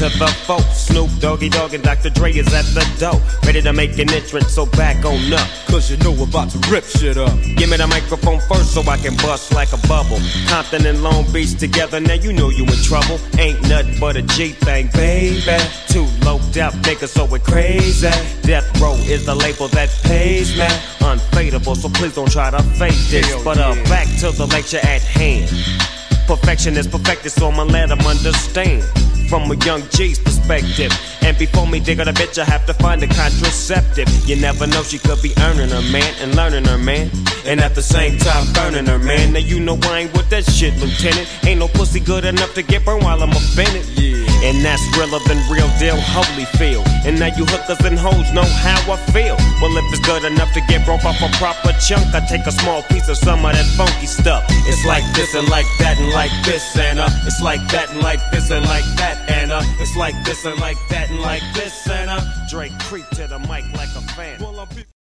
to the folk. Snoop, Doggy Dogg, and Dr. Dre is at the door, ready to make an entrance, so back on up. Cause you know we're about to rip shit up. Give me the microphone first so I can bust like a bubble. Compton and Long Beach together, now you know you in trouble. Ain't nothing but a G thing, baby. Too low death niggas, so we're crazy. Death Row is the label that pays me. Unfadable, so please don't try to fake this. But back to the lecture at hand. Perfection is perfected, so I'ma let them understand from a young G's perspective. And before me dig on a bitch, I have to find a contraceptive. You never know, she could be earning her man and learning her man, and at the same time burning her man. Now you know I ain't with that shit, Lieutenant. Ain't no pussy good enough to get burned while I'm offended. And that's realer than real deal, Holyfield. And now you hookers and hoes know how I feel. Well, if it's good enough to get broke off a proper chunk, I take a small piece of some of that funky stuff. It's like this and like that and like this and it's like that and like this and like that and it's like this and like that and like this and Drake creep to the mic like a fan.